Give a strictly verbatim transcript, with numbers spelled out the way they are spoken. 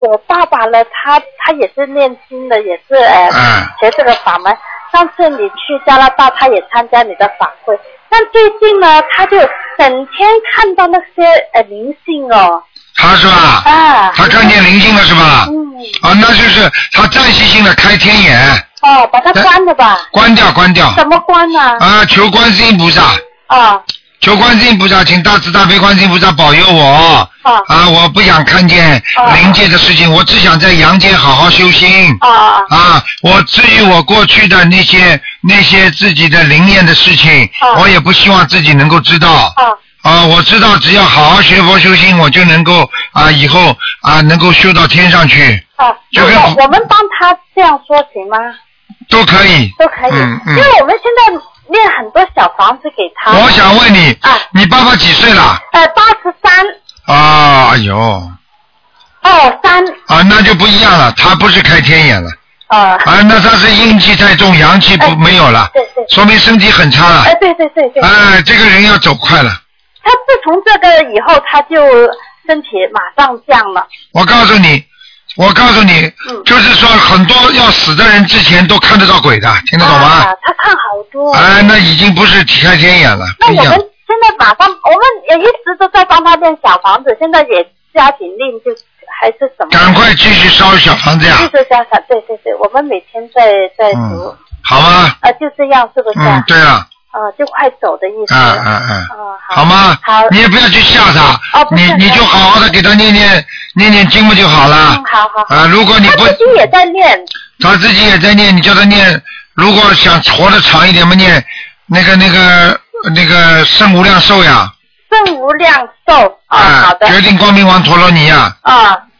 我爸爸呢，他他也是念经的，也是呃、嗯、学这个法门。上次你去加拿大，他也参加你的法会。但最近呢，他就整天看到那些呃灵性哦。 他是吧？ 啊。 他看见灵性了是吧？ 嗯。 啊，那就是他暂时性的开天眼。 哦，把它关了吧。 关掉，关掉。 怎么关呢？ 啊，求观世音菩萨。 啊。求观世音菩萨，请大慈大悲观世音菩萨保佑我。啊。啊，我不想看见灵界的事情，我只想在阳间好好修心。啊。啊，我至于我过去的那些那些自己的灵验的事情，我也不希望自己能够知道。啊。啊，我知道只要好好学佛修心，我就能够啊以后啊能够修到天上去。啊。就跟我们帮他这样说行吗？ 都可以。 都可以。嗯嗯。因为我们现在念很多小房子给他。 我想问你，啊，你爸爸几岁了？ 呃，八十三。 啊，哎呦。 哦，三。 啊，那就不一样了，他不是开天眼了。 啊。 啊，那他是阴气太重，阳气不、哎、没有了。 对对。 说明身体很差了。 哎，对对对对。 哎，这个人要走快了。 他自从这个以后，他就身体马上降了。 我告诉你。我告诉你、嗯，就是说很多要死的人之前都看得到鬼的，听得懂吗？ 啊，他看好多。 哎，那已经不是开天眼了。 那我们现在马上，我们也一直都在帮他建小房子，现在也加紧令，就还是什么？ 赶快继续烧小房子呀！ 继续烧小，对对对，我们每天在在读、 嗯。好吗？ 啊，就这样，是不是？ 嗯，对啊。 呃，就快走的意思。 嗯嗯嗯。 哦，好。 好吗？ 好。 你也不要去吓他。哦，不是。你你就好好的给他念念念念经不就好了？ 嗯，好好。 啊，如果你不。 他自己也在念。 他自己也在念，你叫他念。如果想活得长一点嘛，念那个那个那个圣无量寿呀。 圣无量寿啊、哦，好的。 决定光明王陀罗尼呀。 啊，